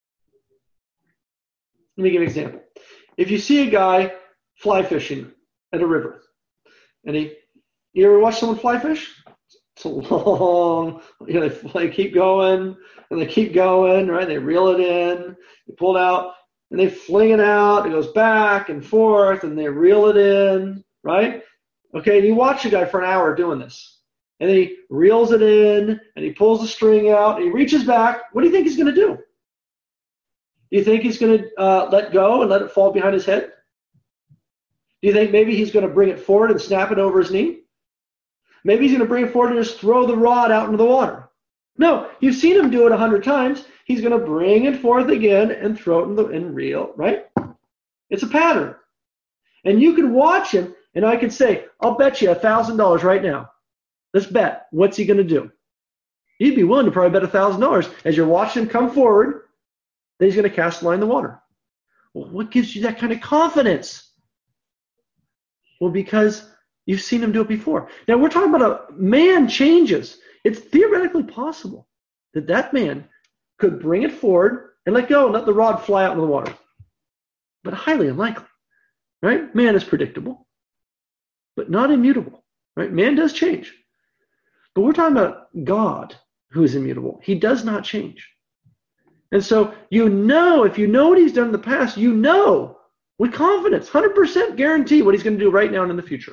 Let me give an example. If you see a guy fly fishing at a river, and you ever watch someone fly fish? It's a long, they keep going, and they keep going, right? They reel it in, they pull it out, and they fling it out, it goes back and forth, and they reel it in, right? Okay, and you watch a guy for an hour doing this, and then he reels it in, and he pulls the string out, and he reaches back. What do you think he's going to do? Do you think he's going to let go and let it fall behind his head? Do you think maybe he's going to bring it forward and snap it over his knee? Maybe he's going to bring it forward and just throw the rod out into the water. No, you've seen him do it 100 times. He's going to bring it forth again and throw it in reel, right? It's a pattern. And you can watch him, and I can say, I'll bet you $1,000 right now. Let's bet. What's he going to do? You'd be willing to probably bet $1,000 as you're watching him come forward, then he's going to cast the line in the water. Well, what gives you that kind of confidence? Well, because you've seen him do it before. Now, we're talking about a man changes. It's theoretically possible that that man could bring it forward and let go and let the rod fly out into the water. But highly unlikely, right? Man is predictable, but not immutable, right? Man does change. But we're talking about God who is immutable. He does not change. And so you know, if you know what he's done in the past, you know with confidence, 100% guarantee what he's going to do right now and in the future.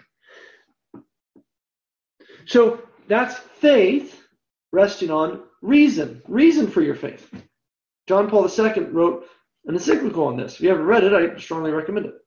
So that's faith resting on reason for your faith. John Paul II wrote an encyclical on this. If you haven't read it, I strongly recommend it.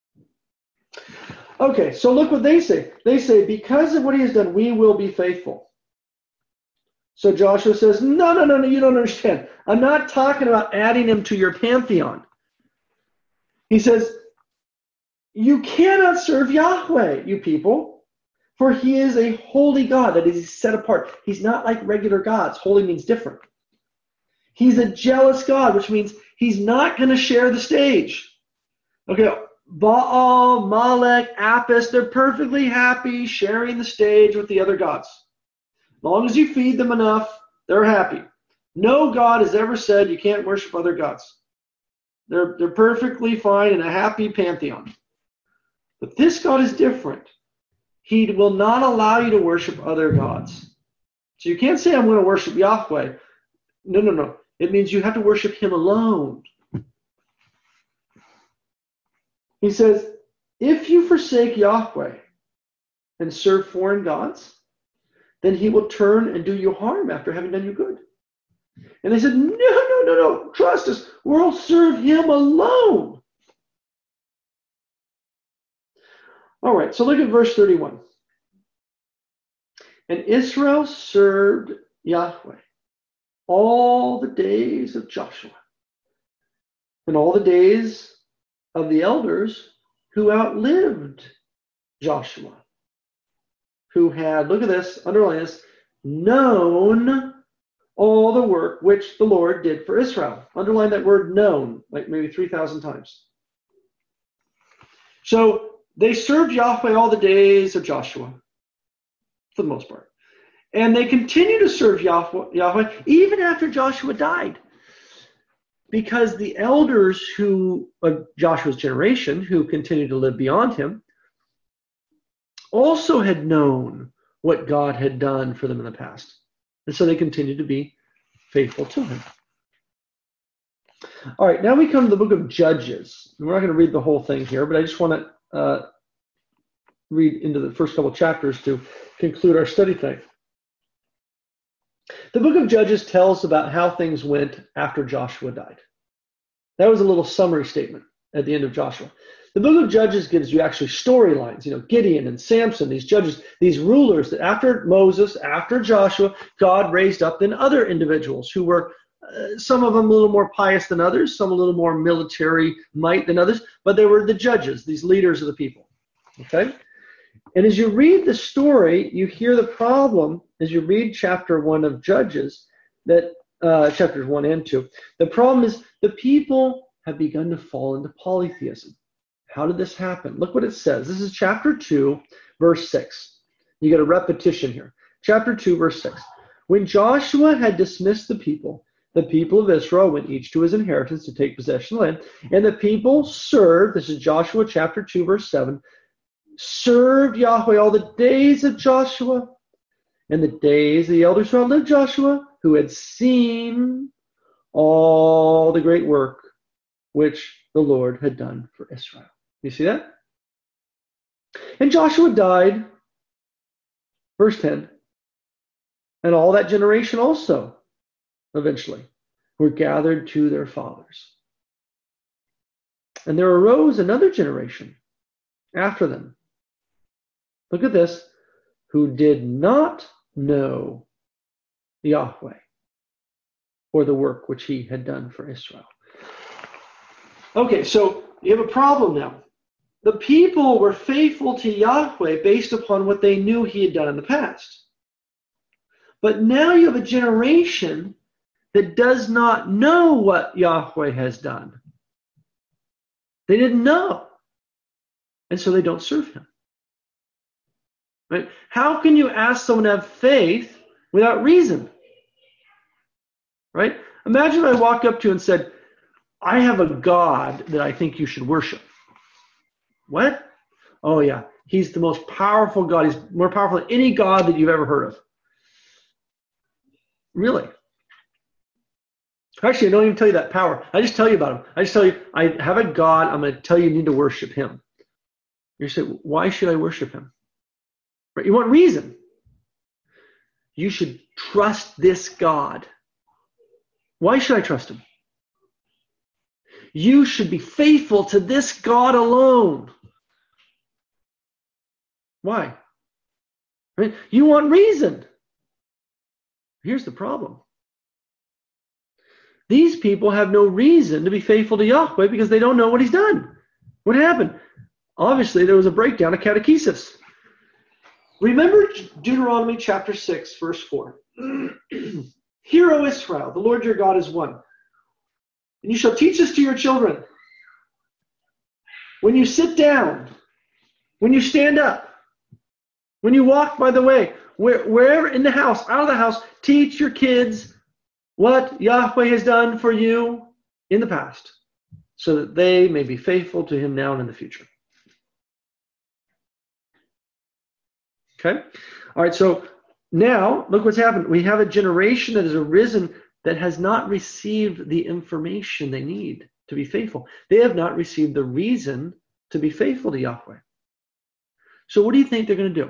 Okay, so look what they say. They say, because of what he has done, we will be faithful. So Joshua says, no, you don't understand. I'm not talking about adding him to your pantheon. He says, you cannot serve Yahweh, you people, for he is a holy God, that is, he's set apart. He's not like regular gods. Holy means different. He's a jealous God, which means he's not going to share the stage. Okay, Baal, Molech, Apis, they're perfectly happy sharing the stage with the other gods. As long as you feed them enough, they're happy. No God has ever said you can't worship other gods. They're perfectly fine in a happy pantheon. But this God is different. He will not allow you to worship other gods. So you can't say, I'm going to worship Yahweh. No. It means you have to worship him alone. He says, if you forsake Yahweh and serve foreign gods, then he will turn and do you harm after having done you good. And they said, no, trust us. We'll serve him alone. All right, so look at verse 31. And Israel served Yahweh all the days of Joshua and all the days of the elders who outlived Joshua, who had, look at this, underline this, known all the work which the Lord did for Israel. Underline that word known, like maybe 3,000 times. So they served Yahweh all the days of Joshua, for the most part. And they continue to serve Yahweh even after Joshua died. Because the elders of Joshua's generation, who continued to live beyond him, also had known what God had done for them in the past. And so they continued to be faithful to him. All right, now we come to the book of Judges. We're not going to read the whole thing here, but I just want to read into the first couple chapters to conclude our study thing. The book of Judges tells about how things went after Joshua died. That was a little summary statement at the end of Joshua. The book of Judges gives you actually storylines, Gideon and Samson, these judges, these rulers that after Moses, after Joshua, God raised up then other individuals who were, some of them a little more pious than others, some a little more military might than others, but they were the judges, these leaders of the people. Okay? And as you read the story, you hear the problem as you read chapter 1 of Judges, that chapters 1 and 2. The problem is the people have begun to fall into polytheism. How did this happen? Look what it says. This is chapter 2, verse 6. You get a repetition here. Chapter 2, verse 6. When Joshua had dismissed the people of Israel went each to his inheritance to take possession of the land, and the people served, this is Joshua chapter 2, verse 7, served Yahweh all the days of Joshua and the days of the elders who outlived Joshua, who had seen all the great work which the Lord had done for Israel. You see that? And Joshua died, verse 10, and all that generation also, eventually, were gathered to their fathers. And there arose another generation after them. Look at this, who did not know Yahweh or the work which he had done for Israel. Okay, so you have a problem now. The people were faithful to Yahweh based upon what they knew he had done in the past. But now you have a generation that does not know what Yahweh has done. They didn't know. And so they don't serve him. Right? How can you ask someone to have faith without reason? Right? Imagine I walked up to you and said, I have a God that I think you should worship. What? Oh yeah, he's the most powerful God. He's more powerful than any God that you've ever heard of. Really? Actually, I don't even tell you that power. I just tell you about him. I just tell you, I have a God. I'm going to tell you need to worship him. You say, why should I worship him? Right? You want reason. You should trust this God. Why should I trust him? You should be faithful to this God alone. Why? Right? You want reason. Here's the problem. These people have no reason to be faithful to Yahweh because they don't know what he's done. What happened? Obviously, there was a breakdown of catechesis. Remember Deuteronomy chapter 6, verse 4. Hear, O Israel, the Lord your God is one. And you shall teach this to your children. When you sit down, when you stand up, when you walk by the way, wherever in the house, out of the house, teach your kids what Yahweh has done for you in the past, so that they may be faithful to him now and in the future. Okay? All right, so now look what's happened. We have a generation that has arisen that has not received the information they need to be faithful. They have not received the reason to be faithful to Yahweh. So what do you think they're going to do?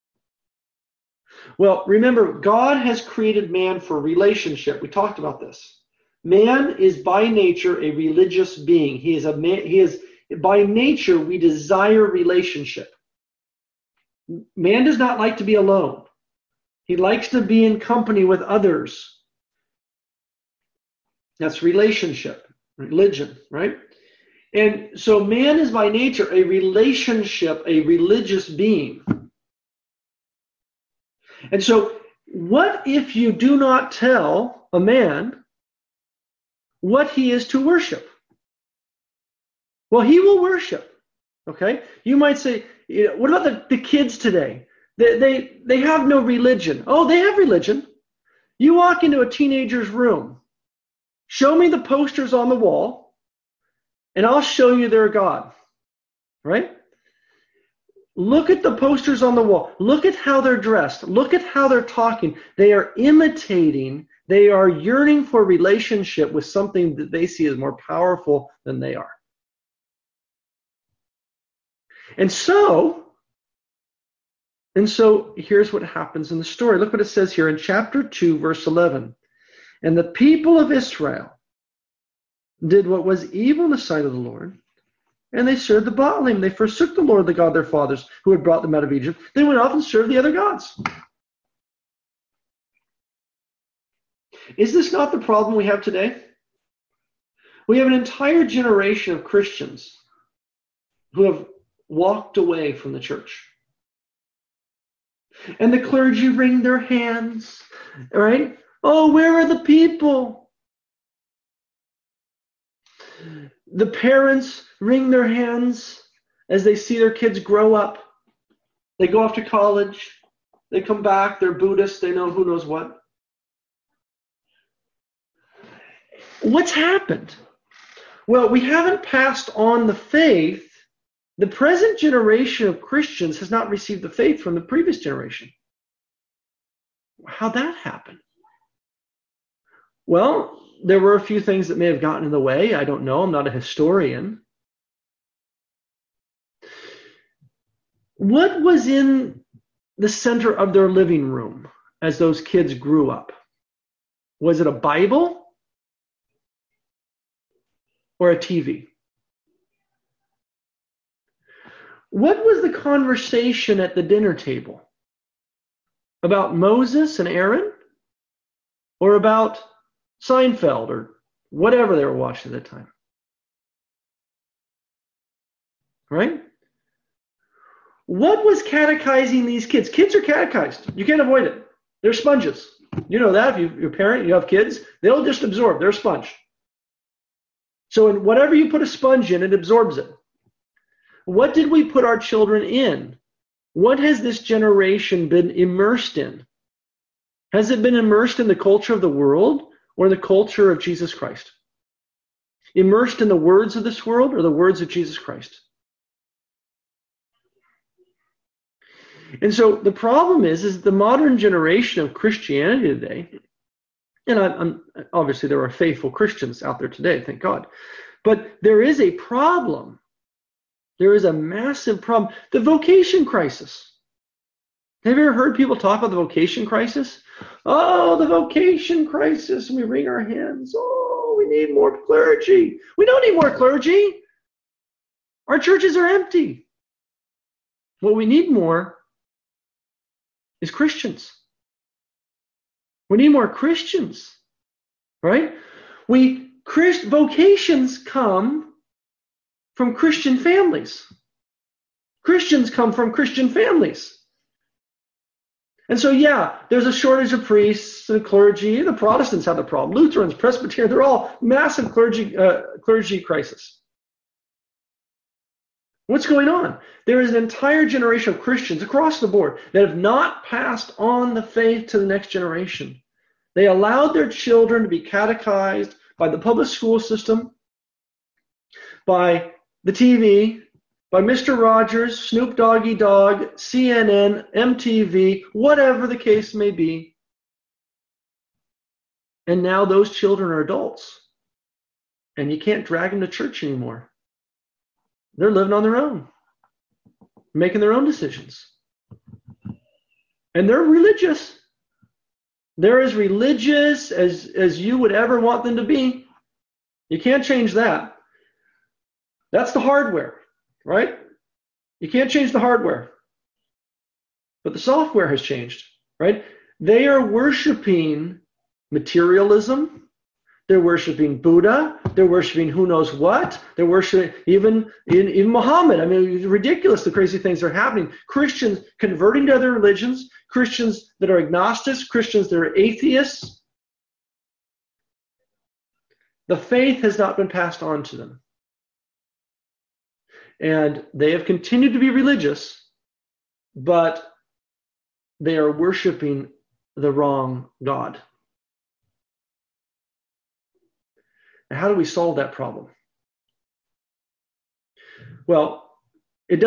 Well, remember, God has created man for relationship. We talked about this. Man is by nature a religious being. He is by nature, we desire relationship. Man does not like to be alone. He likes to be in company with others. That's relationship, religion, right? And so man is by nature a relationship, a religious being. And so what if you do not tell a man what he is to worship? Well, he will worship, okay? You might say, what about the kids today? They have no religion. Oh, they have religion. You walk into a teenager's room. Show me the posters on the wall, and I'll show you their God, right? Look at the posters on the wall. Look at how they're dressed. Look at how they're talking. They are imitating They are yearning for relationship with something that they see as more powerful than they are. And so here's what happens in the story. Look what it says here in chapter 2, verse 11. And the people of Israel did what was evil in the sight of the Lord, and they served the Baalim. They forsook the Lord, the God of their fathers, who had brought them out of Egypt. They went off and served the other gods. Is this not the problem we have today? We have an entire generation of Christians who have walked away from the church. And the clergy wring their hands, right? Oh, where are the people? The parents wring their hands as they see their kids grow up. They go off to college. They come back. They're Buddhists. They know who knows what. What's happened? Well, we haven't passed on the faith. The present generation of Christians has not received the faith from the previous generation. How'd that happen? Well, there were a few things that may have gotten in the way. I don't know. I'm not a historian. What was in the center of their living room as those kids grew up? Was it a Bible or a TV? What was the conversation at the dinner table? About Moses and Aaron? Or about Seinfeld or whatever they were watching at the time? Right? What was catechizing these kids? Kids are catechized. You can't avoid it. They're sponges. You know that. If you're a parent, you have kids, they'll just absorb. They're a sponge. So in whatever you put a sponge in, it absorbs it. What did we put our children in? What has this generation been immersed in? Has it been immersed in the culture of the world or the culture of Jesus Christ? Immersed in the words of this world or the words of Jesus Christ? And so the problem is the modern generation of Christianity today, and obviously there are faithful Christians out there today, thank God, but there is a problem. There is a massive problem. The vocation crisis. Have you ever heard people talk about the vocation crisis? Oh, the vocation crisis. We wring our hands. Oh, we need more clergy. We don't need more clergy. Our churches are empty. What we need more is Christians. We need more Christians, right? Vocations come from Christian families. Christians come from Christian families. And so, yeah, there's a shortage of priests and clergy. The Protestants have the problem. Lutherans, Presbyterians, they're all massive clergy crisis. What's going on? There is an entire generation of Christians across the board that have not passed on the faith to the next generation. They allowed their children to be catechized by the public school system, by the TV, by Mr. Rogers, Snoop Doggy Dogg, CNN, MTV, whatever the case may be. And now those children are adults. And you can't drag them to church anymore. They're living on their own, making their own decisions. And they're religious. They're as religious as you would ever want them to be. You can't change that. That's the hardware, right? You can't change the hardware. But the software has changed, right? They are worshiping materialism. They're worshiping Buddha. They're worshiping who knows what. They're worshiping even Muhammad. I mean, it's ridiculous the crazy things that are happening. Christians converting to other religions, Christians that are agnostics, Christians that are atheists. The faith has not been passed on to them. And they have continued to be religious, but they are worshiping the wrong God. And how do we solve that problem? Well, we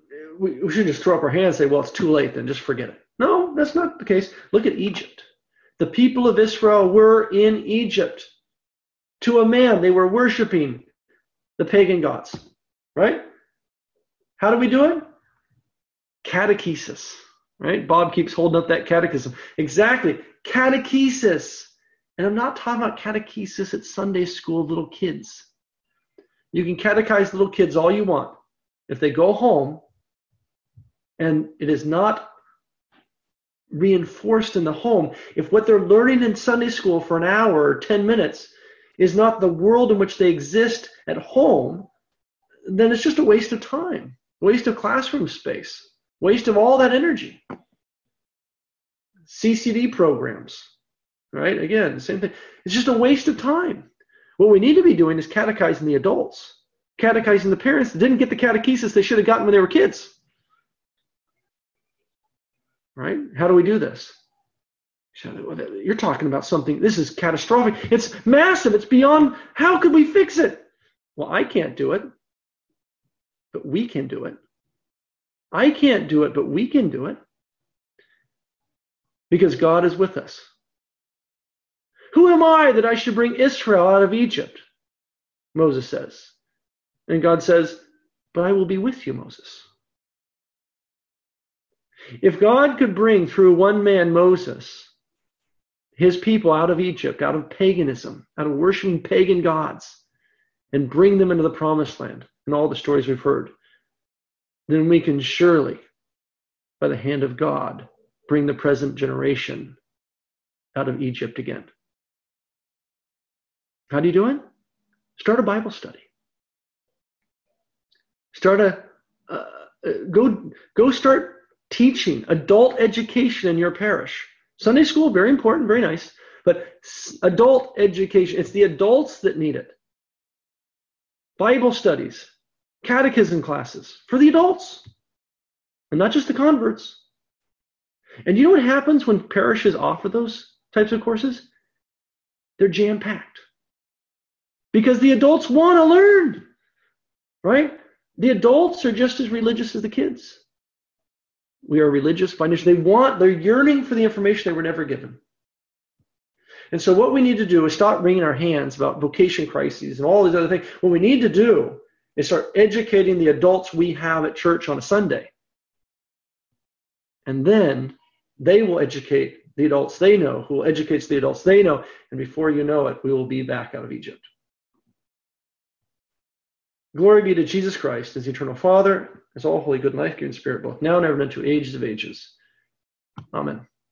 shouldn't just throw up our hands and say, well, it's too late, then just forget it. No, that's not the case. Look at Egypt. The people of Israel were in Egypt. To a man, they were worshiping the pagan gods, right? How do we do it? Catechesis, right? Bob keeps holding up that catechism. Exactly, catechesis. And I'm not talking about catechesis at Sunday school, little kids. You can catechize little kids all you want. If they go home and it is not reinforced in the home, if what they're learning in Sunday school for an hour or 10 minutes is not the world in which they exist at home, then it's just a waste of time, waste of classroom space, waste of all that energy. CCD programs, right? Again, same thing. It's just a waste of time. What we need to be doing is catechizing the adults, catechizing the parents that didn't get the catechesis they should have gotten when they were kids. Right? How do we do this? You're talking about something, this is catastrophic. It's massive. It's beyond, how could we fix it? Well, I can't do it, but we can do it. I can't do it, but we can do it. Because God is with us. Who am I that I should bring Israel out of Egypt? Moses says. And God says, but I will be with you, Moses. If God could bring through one man, Moses, his people out of Egypt, out of paganism, out of worshiping pagan gods, and bring them into the promised land, and all the stories we've heard, then we can surely, by the hand of God, bring the present generation out of Egypt again. How do you do it? Start a Bible study. Start go start teaching adult education in your parish. Sunday school, very important, very nice, but adult education, it's the adults that need it. Bible studies, catechism classes for the adults, and not just the converts. And you know what happens when parishes offer those types of courses? They're jam-packed. Because the adults want to learn, right? The adults are just as religious as the kids. We are religious by nature. They're yearning for the information they were never given. And so what we need to do is stop wringing our hands about vocation crises and all these other things. What we need to do is start educating the adults we have at church on a Sunday. And then they will educate the adults they know, who will educate the adults they know. And before you know it, we will be back out of Egypt. Glory be to Jesus Christ, as the eternal Father, as all holy, good, and life-giving Spirit, both now and ever and into ages of ages. Amen.